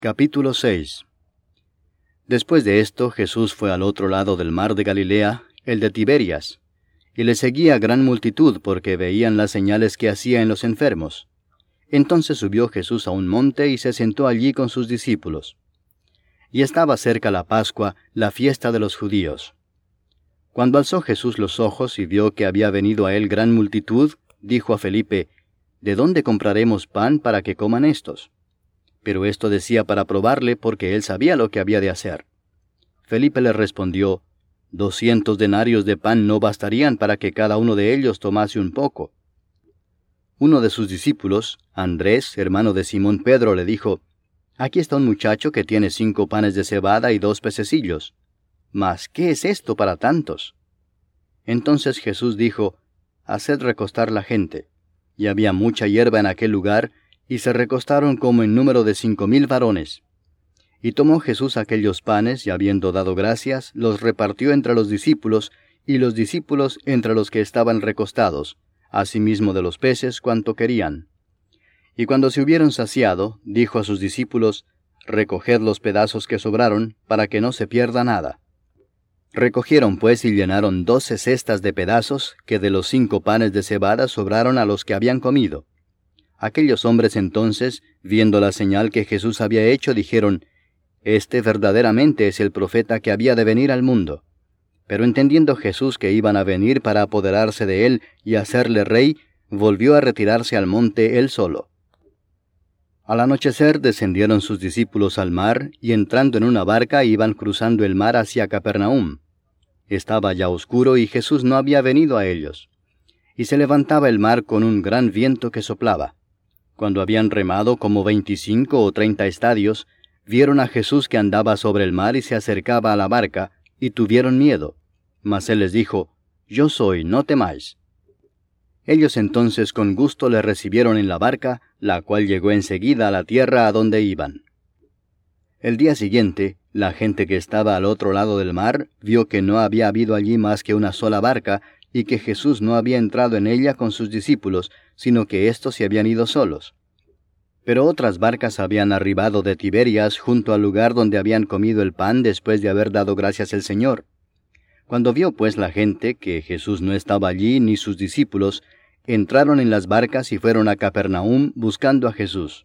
Capítulo 6. Después de esto, Jesús fue al otro lado del mar de Galilea, el de Tiberias, y le seguía gran multitud porque veían las señales que hacía en los enfermos. Entonces subió Jesús a un monte y se sentó allí con sus discípulos. Y estaba cerca la Pascua, la fiesta de los judíos. Cuando alzó Jesús los ojos y vio que había venido a él gran multitud, dijo a Felipe: ¿De dónde compraremos pan para que coman estos? Pero esto decía para probarle, porque él sabía lo que había de hacer. Felipe le respondió: 200 denarios de pan no bastarían para que cada uno de ellos tomase un poco. Uno de sus discípulos, Andrés, hermano de Simón Pedro, le dijo: Aquí está un muchacho que tiene 5 panes de cebada y 2 pececillos. Mas, ¿qué es esto para tantos? Entonces Jesús dijo: Haced recostar la gente. Y había mucha hierba en aquel lugar, y se recostaron como en número de 5,000 varones. Y tomó Jesús aquellos panes, y habiendo dado gracias, los repartió entre los discípulos, y los discípulos entre los que estaban recostados, asimismo de los peces cuanto querían. Y cuando se hubieron saciado, dijo a sus discípulos: Recoged los pedazos que sobraron, para que no se pierda nada. Recogieron pues y llenaron 12 cestas de pedazos, que de los 5 panes de cebada sobraron a los que habían comido. Aquellos hombres entonces, viendo la señal que Jesús había hecho, dijeron: Este verdaderamente es el profeta que había de venir al mundo. Pero entendiendo Jesús que iban a venir para apoderarse de él y hacerle rey, volvió a retirarse al monte él solo. Al anochecer descendieron sus discípulos al mar, y entrando en una barca iban cruzando el mar hacia Capernaum. Estaba ya oscuro y Jesús no había venido a ellos. Y se levantaba el mar con un gran viento que soplaba. Cuando habían remado como 25 o 30 estadios, vieron a Jesús que andaba sobre el mar y se acercaba a la barca, y tuvieron miedo. Mas él les dijo: Yo soy, no temáis. Ellos entonces con gusto le recibieron en la barca, la cual llegó enseguida a la tierra a donde iban. El día siguiente, la gente que estaba al otro lado del mar vio que no había habido allí más que una sola barca, y que Jesús no había entrado en ella con sus discípulos, sino que éstos se habían ido solos. Pero otras barcas habían arribado de Tiberias junto al lugar donde habían comido el pan después de haber dado gracias al Señor. Cuando vio pues la gente que Jesús no estaba allí ni sus discípulos, entraron en las barcas y fueron a Capernaum buscando a Jesús.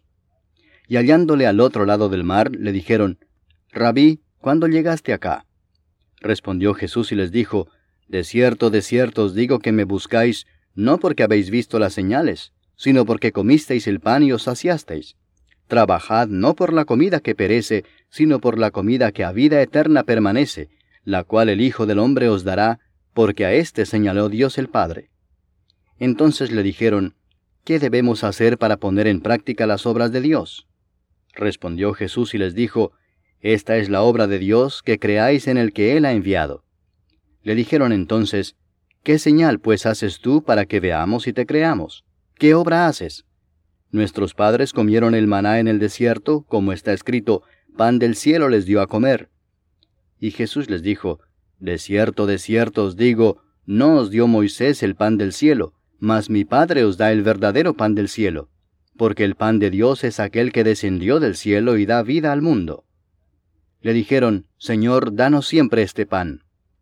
Y hallándole al otro lado del mar, le dijeron: Rabí, ¿cuándo llegaste acá? Respondió Jesús y les dijo: de cierto os digo que me buscáis, no porque habéis visto las señales, sino porque comisteis el pan y os saciasteis. Trabajad no por la comida que perece, sino por la comida que a vida eterna permanece, la cual el Hijo del Hombre os dará, porque a éste señaló Dios el Padre. Entonces le dijeron: ¿Qué debemos hacer para poner en práctica las obras de Dios? Respondió Jesús y les dijo: Esta es la obra de Dios, que creáis en el que Él ha enviado. Le dijeron entonces: ¿Qué señal pues haces tú para que veamos y te creamos? ¿Qué obra haces? Nuestros padres comieron el maná en el desierto, como está escrito: pan del cielo les dio a comer. Y Jesús les dijo: de cierto os digo, no os dio Moisés el pan del cielo, mas mi Padre os da el verdadero pan del cielo, porque el pan de Dios es aquel que descendió del cielo y da vida al mundo. Le dijeron: Señor, danos siempre este pan.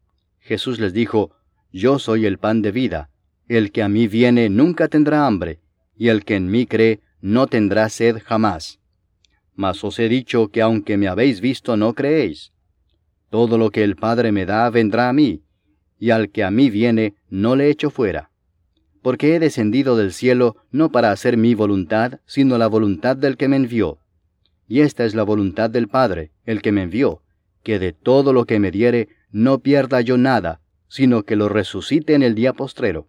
Jesús les dijo: Yo soy el pan de vida. El que a mí viene nunca tendrá hambre, y el que en mí cree no tendrá sed jamás. Mas os he dicho que aunque me habéis visto no creéis. Todo lo que el Padre me da vendrá a mí, y al que a mí viene no le echo fuera. Porque he descendido del cielo no para hacer mi voluntad, sino la voluntad del que me envió. Y esta es la voluntad del Padre, el que me envió, que de todo lo que me diere no pierda yo nada, sino que lo resucite en el día postrero.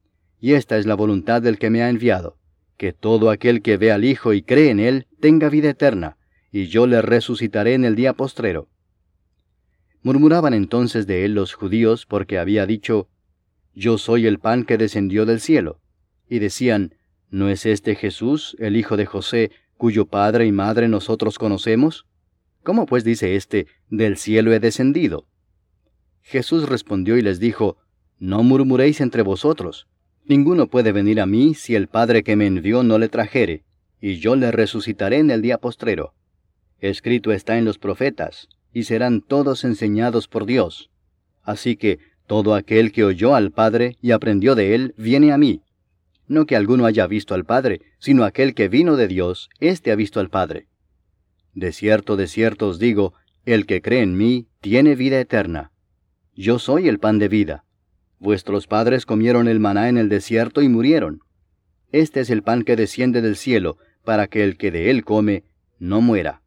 Y esta es la voluntad del que me ha enviado, que todo aquel que ve al Hijo y cree en Él tenga vida eterna, y yo le resucitaré en el día postrero. Murmuraban entonces de él los judíos, porque había dicho: Yo soy el pan que descendió del cielo. Y decían: ¿No es este Jesús, el hijo de José, cuyo padre y madre nosotros conocemos? ¿Cómo pues dice éste: del cielo he descendido? Jesús respondió y les dijo: No murmuréis entre vosotros. Ninguno puede venir a mí si el Padre que me envió no le trajere, y yo le resucitaré en el día postrero. Escrito está en los profetas, y serán todos enseñados por Dios. Así que todo aquel que oyó al Padre y aprendió de él, viene a mí. No que alguno haya visto al Padre, sino aquel que vino de Dios, éste ha visto al Padre. De cierto os digo, el que cree en mí, tiene vida eterna. Yo soy el pan de vida. Vuestros padres comieron el maná en el desierto y murieron. Este es el pan que desciende del cielo, para que el que de él come, no muera.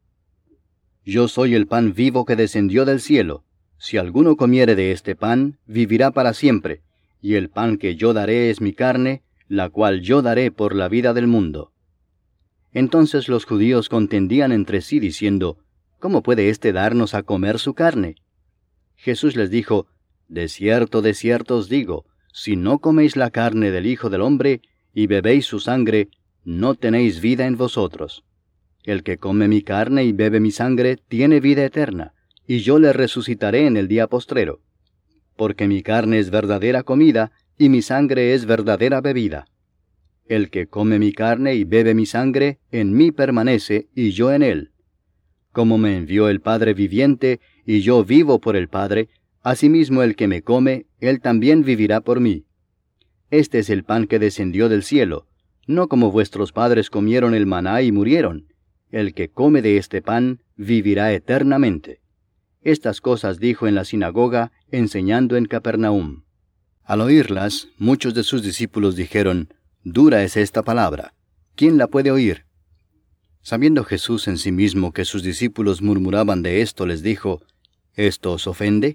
Yo soy el pan vivo que descendió del cielo. Si alguno comiere de este pan, vivirá para siempre, y el pan que yo daré es mi carne, la cual yo daré por la vida del mundo. Entonces los judíos contendían entre sí diciendo, ¿cómo puede éste darnos a comer su carne? Jesús les dijo, de cierto os digo, si no coméis la carne del Hijo del Hombre, y bebéis su sangre, no tenéis vida en vosotros. El que come mi carne y bebe mi sangre, tiene vida eterna, y yo le resucitaré en el día postrero. Porque mi carne es verdadera comida, y mi sangre es verdadera bebida. El que come mi carne y bebe mi sangre, en mí permanece, y yo en él. Como me envió el Padre viviente, y yo vivo por el Padre, asimismo el que me come, él también vivirá por mí. Este es el pan que descendió del cielo, no como vuestros padres comieron el maná y murieron. El que come de este pan, vivirá eternamente. Estas cosas dijo en la sinagoga, enseñando en Capernaum. Al oírlas, muchos de sus discípulos dijeron, «Dura es esta palabra. ¿Quién la puede oír?» Sabiendo Jesús en sí mismo que sus discípulos murmuraban de esto, les dijo, ¿esto os ofende?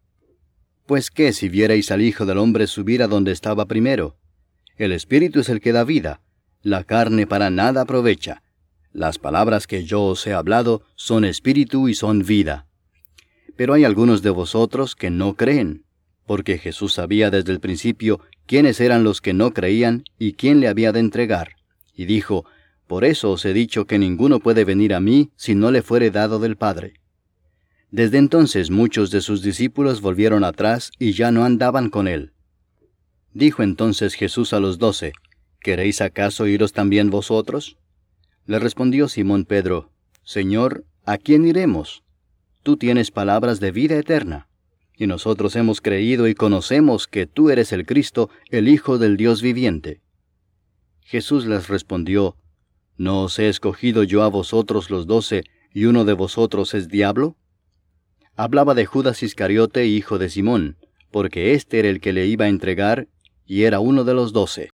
Pues qué si vierais al Hijo del Hombre subir a donde estaba primero. El Espíritu es el que da vida, la carne para nada aprovecha. Las palabras que yo os he hablado son espíritu y son vida. Pero hay algunos de vosotros que no creen, porque Jesús sabía desde el principio quiénes eran los que no creían y quién le había de entregar. Y dijo, por eso os he dicho que ninguno puede venir a mí si no le fuere dado del Padre. Desde entonces muchos de sus discípulos volvieron atrás y ya no andaban con él. Dijo entonces Jesús a los 12, ¿queréis acaso iros también vosotros? Le respondió Simón Pedro, Señor, ¿a quién iremos? Tú tienes palabras de vida eterna, y nosotros hemos creído y conocemos que tú eres el Cristo, el Hijo del Dios viviente. Jesús les respondió, ¿no os he escogido yo a vosotros los 12, y uno de vosotros es diablo? Hablaba de Judas Iscariote, hijo de Simón, porque éste era el que le iba a entregar, y era uno de los 12.